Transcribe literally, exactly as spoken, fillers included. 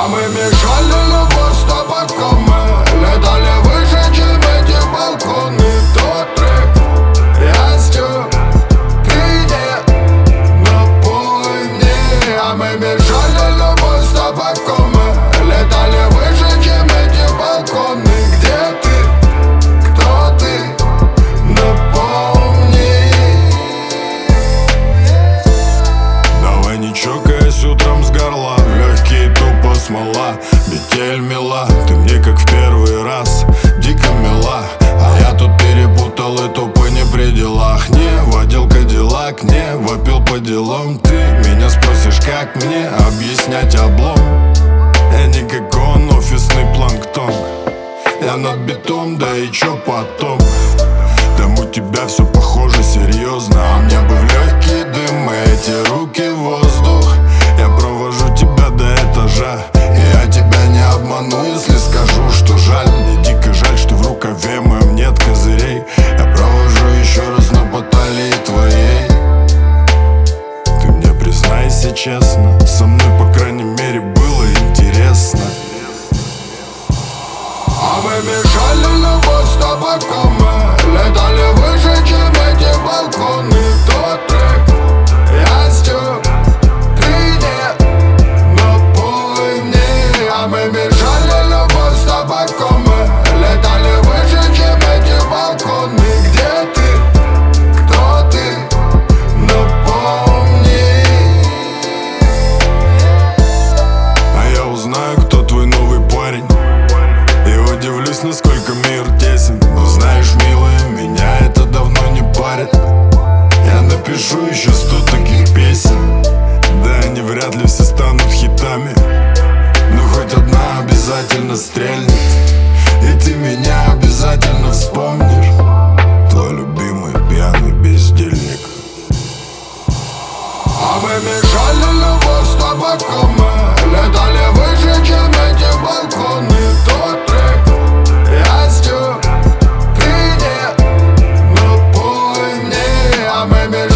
А мы мешали любовь с табаком. Мы летали выше, чем эти балконы. Тот трек я стер, ты нет, напой мне. А мы мешали любовь с табаком. Мы летали выше, чем эти балконы. Где ты? Кто ты? Напомни. Давай не чокаясь утром с горла, в легкие тупо смола. Метель мила, ты мне как в первый раз, дико мила. А я тут перепутал и тупо не при делах. Не водил кадиллак, не вопил по делам. Ты меня спросишь, как мне объяснять облом? Я не как он, офисный планктон. Я над бетом, да и чё потом? Там у тебя все похоже серьезно, а мне бы в легкий дым, эти руки в воздух. Я провожу тебя до этажа, и я тебя не обману, если скажу, что жаль. Мне дико жаль, что в рукаве моем нет козырей. Я провожу еще раз, но по талии твоей. Ты мне признайся честно, со мной, по крайней мере, было интересно. А мы мешали любовь с табаком. Мы летали выше, чем эти балконы. Тот трек я стер, ты нет, напой мне. А мы мешали любовь с табаком. Мы летали выше, чем эти балконы. Где ты? Кто ты? Напомни. А я узнаю, кто твой новый парень, и удивлюсь, насколько мир тесен. Но знаешь, милая, меня это давно не парит. Я напишу еще сто таких песен. Да, они вряд ли все станут хитами, но хоть одна обязательно стрельнет, и ты меня обязательно вспомнишь. Твой любимый пьяный бездельник. А мы мешали любовь с табаком. Мы летали выше, чем эти балконы. Тот трек я стер, ты нет, напой мне. А мы